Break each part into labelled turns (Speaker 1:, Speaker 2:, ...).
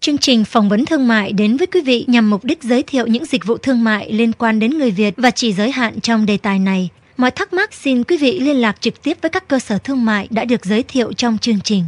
Speaker 1: Chương trình phỏng vấn thương mại đến với quý vị nhằm mục đích giới thiệu những dịch vụ thương mại liên quan đến người Việt và chỉ giới hạn trong đề tài này. Mọi thắc mắc xin quý vị liên lạc trực tiếp với các cơ sở thương mại đã được giới thiệu trong chương trình.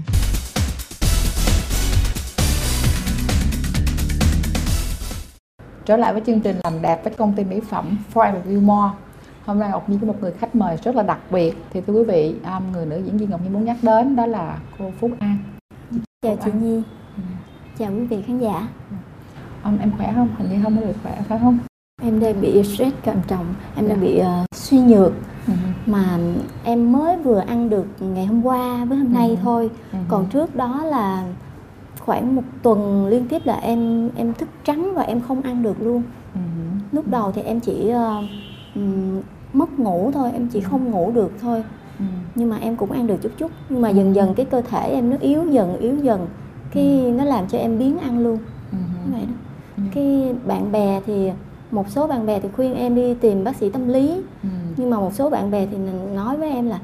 Speaker 2: Trở lại với chương trình làm đẹp với công ty mỹ phẩm Forevermore. Hôm nay Ngọc Nhi có một người khách mời rất là đặc biệt. Thì thưa quý vị, người nữ diễn viên Ngọc Nhi muốn nhắc đến đó là cô Phúc An.
Speaker 3: Chào chị Nhi. Chào quý vị khán giả.
Speaker 2: Em khỏe không? Hình như không có được khỏe phải không?
Speaker 3: Em đang bị stress trầm trọng, em đang bị suy nhược. Mà em mới vừa ăn được ngày hôm qua với hôm nay thôi. Còn trước đó là khoảng một tuần liên tiếp là em thức trắng và em không ăn được luôn. Lúc đầu thì em chỉ mất ngủ thôi, em chỉ không ngủ được thôi. Nhưng mà em cũng ăn được chút chút. Nhưng mà dần dần cái cơ thể em nó yếu dần. Cái nó làm cho em biếng ăn luôn. Như vậy đó. Cái bạn bè thì một số bạn bè thì khuyên em đi tìm bác sĩ tâm lý. Nhưng mà một số bạn bè thì nói với em là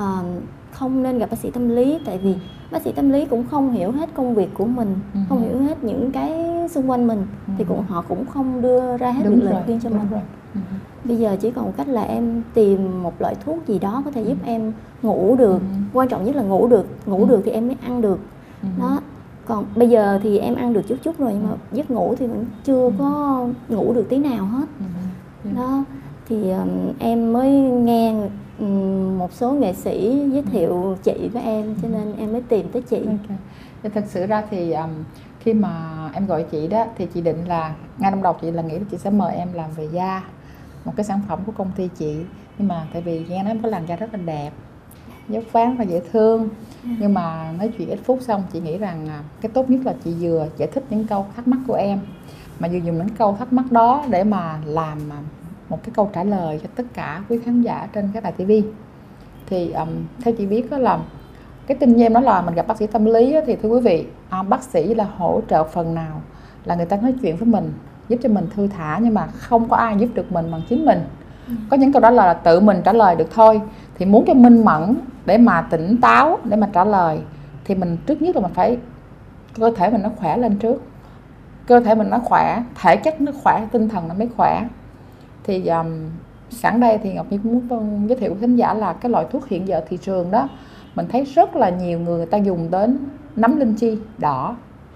Speaker 3: không nên gặp bác sĩ tâm lý. Tại vì bác sĩ tâm lý cũng không hiểu hết công việc của mình, không hiểu hết những cái xung quanh mình. Thì họ cũng không đưa ra hết được lời khuyên cho mình. Bây giờ chỉ còn một cách là em tìm một loại thuốc gì đó có thể giúp em ngủ được. Quan trọng nhất là ngủ được thì em mới ăn được. Đó. Còn bây giờ thì em ăn được chút rồi, nhưng mà giấc ngủ thì vẫn chưa có ngủ được tí nào hết. Đó. Thì em mới nghe một số nghệ sĩ giới thiệu chị với em, cho nên em mới tìm tới chị.
Speaker 2: Thật sự ra thì khi mà em gọi chị đó thì chị định là ngay trong đầu chị là nghĩ là chị sẽ mời em làm về da, một cái sản phẩm của công ty chị. Nhưng mà tại vì nghe nói em có làn da rất là đẹp, dốc ván và dễ thương. Nhưng mà nói chuyện ít phút xong chị nghĩ rằng cái tốt nhất là chị vừa giải thích những câu thắc mắc của em, mà vừa dùng những câu thắc mắc đó để mà làm một cái câu trả lời cho tất cả quý khán giả trên các đài TV. Thì theo chị biết đó là cái tin như em nói là mình gặp bác sĩ tâm lý đó, thì thưa quý vị, bác sĩ là hỗ trợ phần nào là người ta nói chuyện với mình, giúp cho mình thư thả, nhưng mà không có ai giúp được mình bằng chính mình. Có những câu đó là tự mình trả lời được thôi. Thì muốn cho minh mẫn để mà tỉnh táo để mà trả lời thì mình trước nhất là mình phải cơ thể mình nó khỏe lên trước. Cơ thể mình nó khỏe, thể chất nó khỏe, tinh thần nó mới khỏe. Thì sẵn đây thì Ngọc Nhi cũng muốn giới thiệu với khán giả là cái loại thuốc hiện giờ thị trường đó, mình thấy rất là nhiều người ta dùng đến nấm linh chi đỏ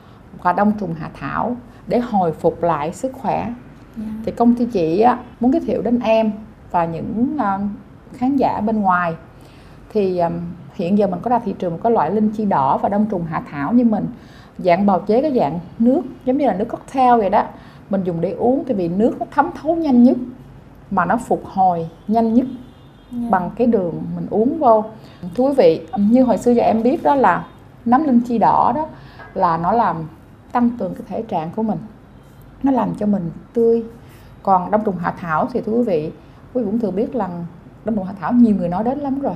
Speaker 2: và đông trùng hạ thảo để hồi phục lại sức khỏe. Thì công ty chị muốn giới thiệu đến em và những khán giả bên ngoài. Thì hiện giờ mình có ra thị trường một cái loại linh chi đỏ và đông trùng hạ thảo như mình, dạng bào chế cái dạng nước giống như là nước cocktail vậy đó. Mình dùng để uống, tại vì nước nó thấm thấu nhanh nhất mà nó phục hồi nhanh nhất bằng cái đường mình uống vô. Thưa quý vị, như hồi xưa giờ em biết đó là nấm linh chi đỏ đó là nó làm tăng cường cái thể trạng của mình, nó làm cho mình tươi. Còn đông trùng hạ thảo thì thưa quý vị cũng thừa biết là đông trùng hạ thảo nhiều người nói đến lắm rồi,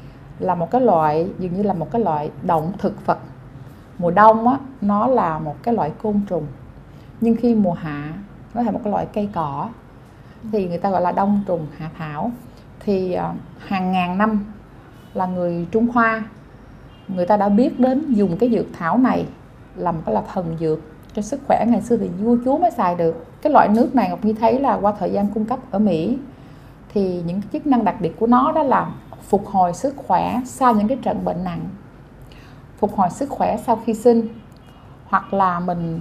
Speaker 2: là một cái loại dường như là một cái loại động thực vật. Mùa đông á, nó là một cái loại côn trùng, nhưng khi mùa hạ nó là một cái loại cây cỏ, thì người ta gọi là đông trùng hạ thảo. Thì hàng ngàn năm là người Trung Hoa, người ta đã biết đến dùng cái dược thảo này làm cái là thần dược cho sức khỏe. Ngày xưa thì vua chúa mới xài được. Cái loại nước này Ngọc Nhi thấy là qua thời gian cung cấp ở Mỹ thì những cái chức năng đặc biệt của nó đó là phục hồi sức khỏe sau những cái trận bệnh nặng, phục hồi sức khỏe sau khi sinh, hoặc là mình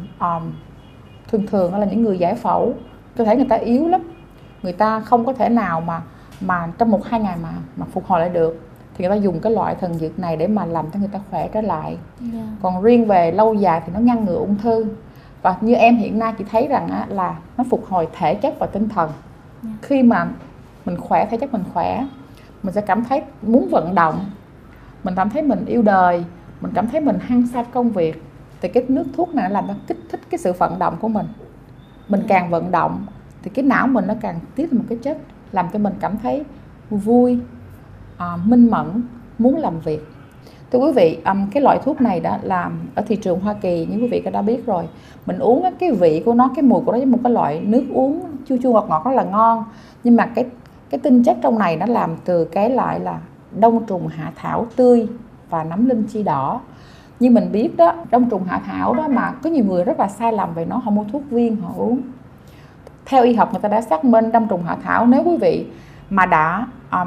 Speaker 2: thường là những người giải phẫu, cơ thể người ta yếu lắm, người ta không có thể nào mà trong 1-2 ngày mà phục hồi lại được, thì người ta dùng cái loại thần dược này để mà làm cho người ta khỏe trở lại. Còn riêng về lâu dài thì nó ngăn ngừa ung thư. Và như em hiện nay chị thấy rằng là nó phục hồi thể chất và tinh thần. Khi mà mình khỏe, thể chất mình khỏe, mình sẽ cảm thấy muốn vận động, mình cảm thấy mình yêu đời, mình cảm thấy mình hăng say công việc. Thì cái nước thuốc này làm nó kích thích cái sự vận động của mình. Mình càng vận động thì cái não mình nó càng tiết một cái chất làm cho mình cảm thấy vui, minh mẫn, muốn làm việc. Thưa quý vị, cái loại thuốc này đã làm ở thị trường Hoa Kỳ, như quý vị đã biết rồi. Mình uống cái vị của nó, cái mùi của nó giống một cái loại nước uống chua chua ngọt ngọt rất là ngon. Nhưng mà cái tinh chất trong này nó làm từ cái loại là đông trùng hạ thảo tươi và nấm linh chi đỏ. Như mình biết đó, đông trùng hạ thảo đó mà có nhiều người rất là sai lầm về nó, họ mua thuốc viên họ uống. Theo y học người ta đã xác minh đông trùng hạ thảo, nếu quý vị mà đã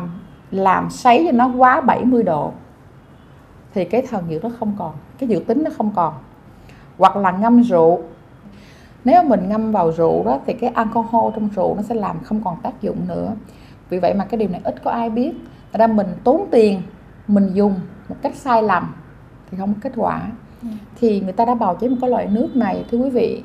Speaker 2: làm sấy cho nó quá 70 độ thì cái thần dược nó không còn, cái dược tính nó không còn. Hoặc là ngâm rượu, nếu mình ngâm vào rượu đó thì cái alcohol trong rượu nó sẽ làm không còn tác dụng nữa. Vì vậy mà cái điều này ít có ai biết. Thật ra mình tốn tiền, mình dùng một cách sai lầm thì không có kết quả. Thì người ta đã bào chế một cái loại nước này, thưa quý vị,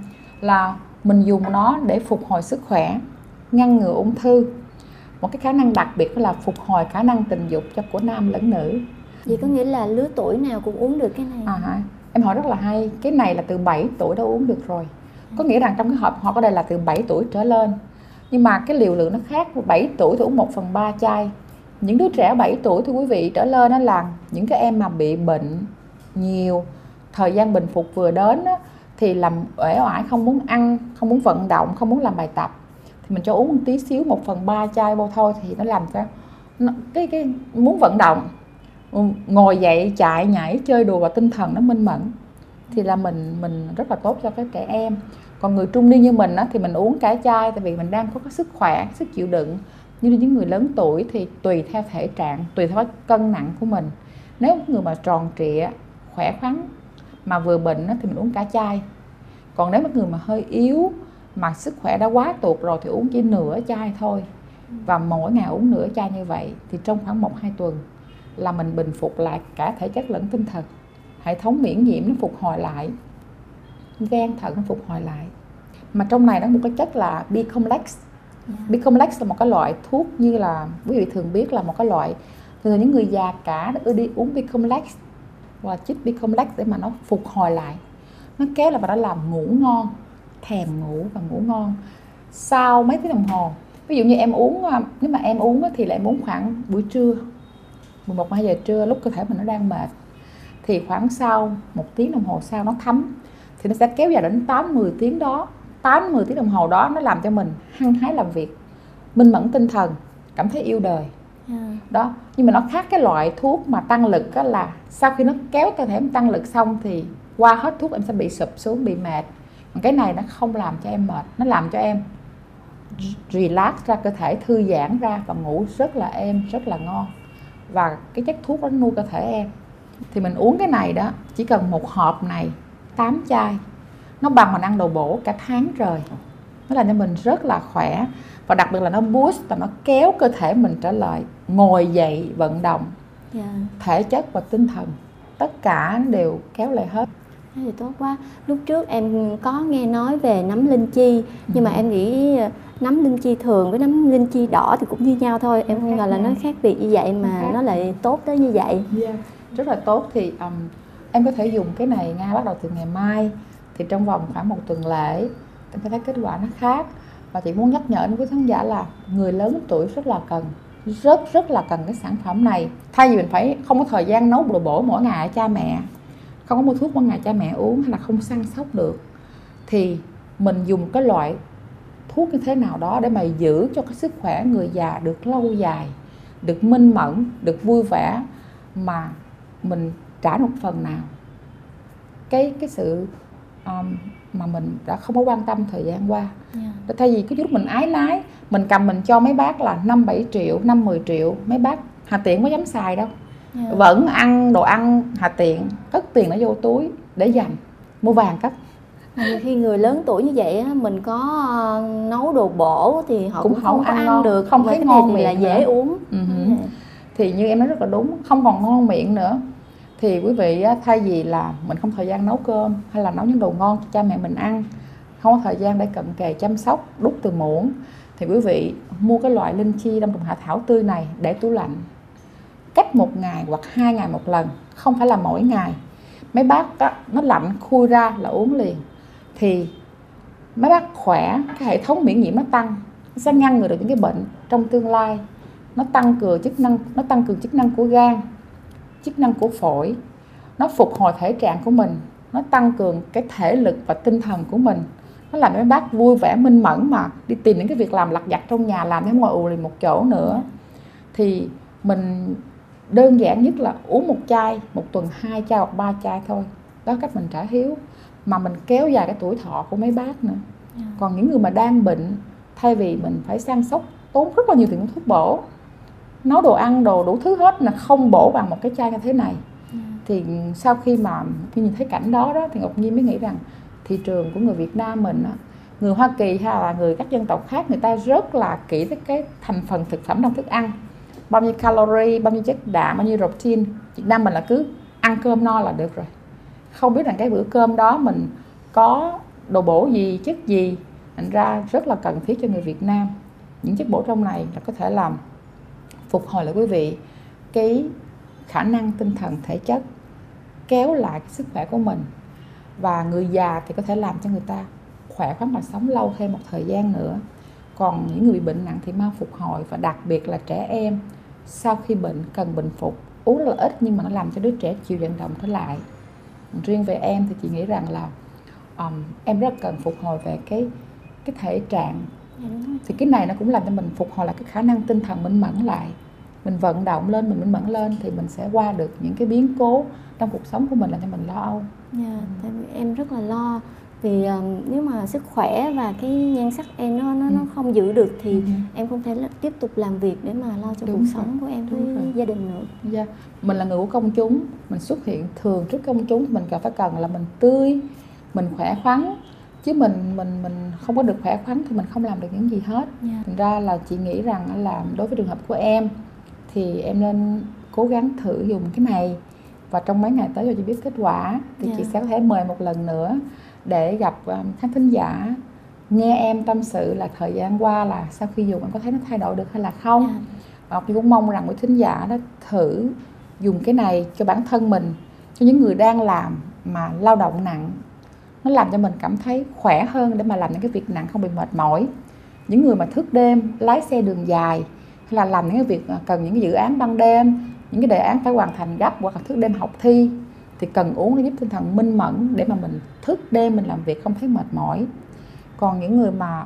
Speaker 2: là mình dùng nó để phục hồi sức khỏe, ngăn ngừa ung thư. Một cái khả năng đặc biệt là phục hồi khả năng tình dục cho của nam lẫn nữ.
Speaker 3: Vậy có nghĩa là lứa tuổi nào cũng uống được cái này?
Speaker 2: Em hỏi rất là hay. Cái này là từ 7 tuổi đã uống được rồi. Có nghĩa rằng trong cái hộp họ có đây là từ 7 tuổi trở lên. Nhưng mà cái liều lượng nó khác. 7 tuổi thì uống 1/3 chai. Những đứa trẻ 7 tuổi thưa quý vị trở lên đó là những cái em mà bị bệnh nhiều, thời gian bình phục vừa đến đó, thì làm uể oải, không muốn ăn, không muốn vận động, không muốn làm bài tập, thì mình cho uống một tí xíu, 1/3 chai vô thôi, thì nó làm cho cái muốn vận động, ngồi dậy chạy nhảy chơi đùa và tinh thần nó minh mẫn, thì là mình rất là tốt cho các trẻ em. Còn người trung niên như mình á, thì mình uống cả chai, tại vì mình đang có cái sức khỏe, sức chịu đựng. Như những người lớn tuổi thì tùy theo thể trạng, tùy theo cân nặng của mình. Nếu người mà tròn trịa, khỏe khoắn mà vừa bệnh á, thì mình uống cả chai. Còn nếu người mà hơi yếu mà sức khỏe đã quá tụt rồi thì uống chỉ nửa chai thôi. Và mỗi ngày uống nửa chai như vậy thì trong khoảng 1-2 tuần là mình bình phục lại cả thể chất lẫn tinh thần. Hệ thống miễn nhiễm nó phục hồi lại, gan thận nó phục hồi lại. Mà trong này nó có một cái chất là B-complex. B-complex là một cái loại thuốc, như là quý vị thường biết là một cái loại, thường những người già cả ưa đi uống B-complex và chích B-complex để mà nó phục hồi lại, nó kéo lại và nó làm ngủ ngon, thèm ngủ và ngủ ngon sau mấy tiếng đồng hồ. Ví dụ như em uống, nếu mà em uống thì là em uống khoảng buổi trưa 11-12 giờ trưa, lúc cơ thể mình nó đang mệt, thì khoảng sau 1 tiếng đồng hồ sau nó thấm, thì nó sẽ kéo dài đến 8-10 tiếng đó. 8-10 tiếng đồng hồ đó nó làm cho mình hăng hái làm việc, minh mẫn tinh thần, cảm thấy yêu đời. Đó, nhưng mà nó khác cái loại thuốc mà tăng lực đó, là sau khi nó kéo cơ thể em tăng lực xong thì qua hết thuốc em sẽ bị sụp xuống, bị mệt. Còn cái này nó không làm cho em mệt, nó làm cho em relax ra, cơ thể thư giãn ra và ngủ rất là êm, rất là ngon. Và cái chất thuốc đó nuôi cơ thể em. Thì mình uống cái này đó, chỉ cần một hộp này 8 chai, nó bằng mình ăn đồ bổ cả tháng trời. Nó làm cho mình rất là khỏe. Và đặc biệt là nó boost, và nó kéo cơ thể mình trở lại ngồi dậy vận động. Thể chất và tinh thần, tất cả đều kéo lại hết.
Speaker 3: Thế thì tốt quá. Lúc trước em có nghe nói về nấm linh chi, nhưng mà em nghĩ nấm linh chi thường với nấm linh chi đỏ thì cũng như nhau thôi. Em không ngờ là nó khác biệt như vậy mà nó lại tốt tới như vậy.
Speaker 2: Rất là tốt. Thì em có thể dùng cái này ngay bắt đầu từ ngày mai. Thì trong vòng khoảng 1 tuần lễ em sẽ thấy kết quả nó khác. Và chị muốn nhắc nhở với quý khán giả là người lớn tuổi rất là cần, rất là cần cái sản phẩm này. Thay vì mình phải không có thời gian nấu đồ bổ mỗi ngày cha mẹ, không có mua thuốc mỗi ngày cha mẹ uống, hay là không săn sóc được, thì mình dùng cái loại thuốc như thế nào đó để mà giữ cho cái sức khỏe người già được lâu dài, được minh mẫn, được vui vẻ, mà mình trả một phần nào cái sự mà mình đã không có quan tâm thời gian qua. Thay vì cái lúc mình ái nái, mình cầm mình cho mấy bác là 5-7 triệu, 5-10 triệu, mấy bác hà tiện có dám xài đâu. Vẫn ăn đồ ăn hà tiện, cất tiền nó vô túi để dành mua vàng cất.
Speaker 3: Khi người lớn tuổi như vậy mình có nấu đồ bổ thì họ cũng không có ăn được,
Speaker 2: không thấy ngon miệng,
Speaker 3: là dễ uống.
Speaker 2: Thì như em nói rất là đúng, không còn ngon miệng nữa. Thì quý vị thay vì là mình không thời gian nấu cơm hay là nấu những đồ ngon cho cha mẹ mình ăn, không có thời gian để cận kề chăm sóc, đút từ muỗng, thì quý vị mua cái loại linh chi đông trùng hạ thảo tươi này để tủ lạnh, cách 1 ngày hoặc 2 ngày một lần, không phải là mỗi ngày. Mấy bác đó, nó lạnh khui ra là uống liền, thì mấy bác khỏe, cái hệ thống miễn nhiễm nó tăng, nó sẽ ngăn ngừa được những cái bệnh trong tương lai. Nó tăng cường chức năng của gan, chức năng của phổi, nó phục hồi thể trạng của mình, nó tăng cường cái thể lực và tinh thần của mình, nó làm cho mấy bác vui vẻ minh mẫn mà đi tìm những cái việc làm lặt vặt trong nhà làm, chứ không ngồi ù lì một chỗ nữa. Thì mình đơn giản nhất là uống một chai, một tuần 2 chai hoặc 3 chai thôi. Đó cách mình trả hiếu, mà mình kéo dài cái tuổi thọ của mấy bác nữa. Còn những người mà đang bệnh, thay vì mình phải săn sóc tốn rất là nhiều tiền thuốc bổ, nấu đồ ăn, đồ đủ thứ hết là không bổ bằng một cái chai như thế này. Thì sau khi mà nhìn thấy cảnh đó thì Ngọc Nhi mới nghĩ rằng thị trường của người Việt Nam mình, người Hoa Kỳ hay là người các dân tộc khác, người ta rất là kỹ tới cái thành phần thực phẩm trong thức ăn, bao nhiêu calorie, bao nhiêu chất đạm, bao nhiêu protein. Việt Nam mình là cứ ăn cơm no là được rồi, không biết rằng cái bữa cơm đó mình có đồ bổ gì, chất gì. Thành ra rất là cần thiết cho người Việt Nam. Những chất bổ trong này là có thể làm phục hồi lại quý vị cái khả năng tinh thần, thể chất, kéo lại cái sức khỏe của mình. Và người già thì có thể làm cho người ta khỏe khoắn và sống lâu thêm một thời gian nữa. Còn những người bị bệnh nặng thì mau phục hồi, và đặc biệt là trẻ em sau khi bệnh cần bình phục, uống rất là ít nhưng mà nó làm cho đứa trẻ chịu vận động trở lại. Riêng về em thì chị nghĩ rằng là em rất cần phục hồi về cái thể trạng. Thì cái này nó cũng làm cho mình phục hồi lại cái khả năng tinh thần minh mẫn lại. Mình vận động lên, mình minh mẫn lên thì mình sẽ qua được những cái biến cố trong cuộc sống của mình làm cho mình lo âu.
Speaker 3: Tại vì em rất là lo. Vì nếu mà sức khỏe và cái nhan sắc em nó không giữ được thì em không thể tiếp tục làm việc để mà lo cho cuộc sống của em với gia đình nữa.
Speaker 2: Mình là người của công chúng, mình xuất hiện thường trước công chúng, mình cần là mình tươi, mình khỏe khoắn. Chứ mình không có được khỏe khoắn thì mình không làm được những gì hết. Thành ra là chị nghĩ rằng là đối với trường hợp của em thì em nên cố gắng thử dùng cái này, và trong mấy ngày tới cho chị biết kết quả thì chị sẽ có thể mời một lần nữa để gặp khán thính giả, nghe em tâm sự là thời gian qua là sau khi dùng em có thấy nó thay đổi được hay là không. Và chị cũng mong rằng quý thính giả đó thử dùng cái này cho bản thân mình, cho những người đang làm mà lao động nặng. Nó làm cho mình cảm thấy khỏe hơn để mà làm những cái việc nặng, không bị mệt mỏi. Những người mà thức đêm, lái xe đường dài, hay là làm những cái việc cần những cái dự án ban đêm, những cái đề án phải hoàn thành gấp, hoặc là thức đêm học thi, thì cần uống để giúp tinh thần minh mẫn, để mà mình thức đêm mình làm việc không thấy mệt mỏi. Còn những người mà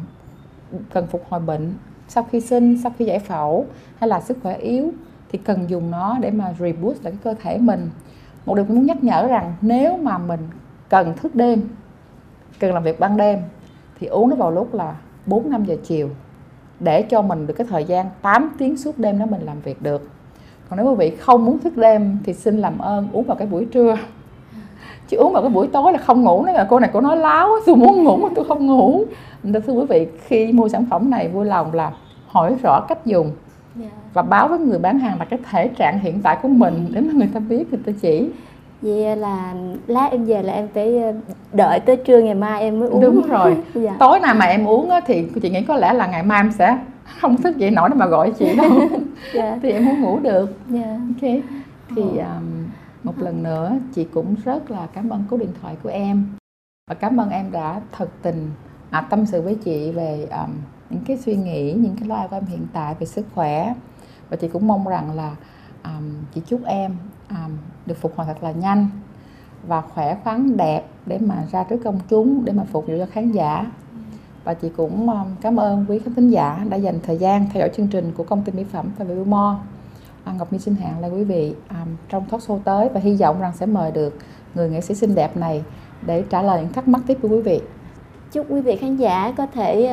Speaker 2: cần phục hồi bệnh sau khi sinh, sau khi giải phẫu, hay là sức khỏe yếu, thì cần dùng nó để mà reboost lại cái cơ thể mình. Một điều mình muốn nhắc nhở rằng nếu mà mình cần thức đêm, cần làm việc ban đêm, thì uống nó vào lúc là 4-5 giờ chiều, để cho mình được cái thời gian 8 tiếng suốt đêm đó mình làm việc được. Còn nếu quý vị không muốn thức đêm thì xin làm ơn uống vào cái buổi trưa. Chứ uống vào cái buổi tối là không ngủ. Nói là cô này cô nói láo, tôi muốn ngủ mà tôi không ngủ. Thưa quý vị, khi mua sản phẩm này vui lòng là hỏi rõ cách dùng và báo với người bán hàng là cái thể trạng hiện tại của mình, để mà người ta biết, người ta chỉ.
Speaker 3: Vậy là lát em về là em phải đợi tới trưa ngày mai em mới uống.
Speaker 2: Đúng rồi. Tối nào mà em uống thì chị nghĩ có lẽ là ngày mai em sẽ không thức dậy nổi để mà gọi chị đâu. Thì em không ngủ được. Ok. Thì một lần nữa chị cũng rất là cảm ơn số điện thoại của em, và cảm ơn em đã thật tình tâm sự với chị về những cái suy nghĩ, những cái lo âu của em hiện tại về sức khỏe. Và chị cũng mong rằng là chị chúc em được phục hồi thật là nhanh và khỏe khoắn đẹp để mà ra trước công chúng, để mà phục vụ cho khán giả. Và chị cũng cảm ơn quý khán thính giả đã dành thời gian theo dõi chương trình của công ty mỹ phẩm Faber Wilmore. Ngọc Nhi xin hẹn lại quý vị trong talk show tới, và hy vọng rằng sẽ mời được người nghệ sĩ xinh đẹp này để trả lời những thắc mắc tiếp của quý vị.
Speaker 3: Chúc quý vị khán giả có thể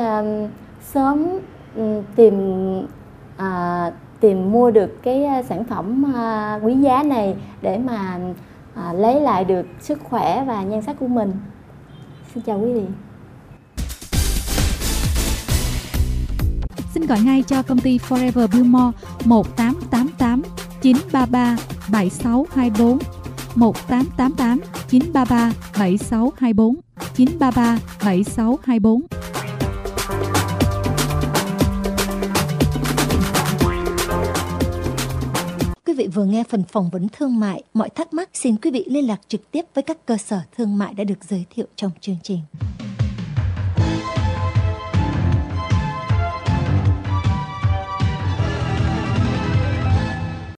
Speaker 3: sớm tìm mua được cái sản phẩm quý giá này để mà lấy lại được sức khỏe và nhan sắc của mình. Xin chào quý vị.
Speaker 4: Xin gọi ngay cho công ty Forever Wilmore 1888 933 7624, 1888 933 7624, 933 7624.
Speaker 1: Quý vị vừa nghe phần phỏng vấn thương mại. Mọi thắc mắc xin quý vị liên lạc trực tiếp với các cơ sở thương mại đã được giới thiệu trong chương trình.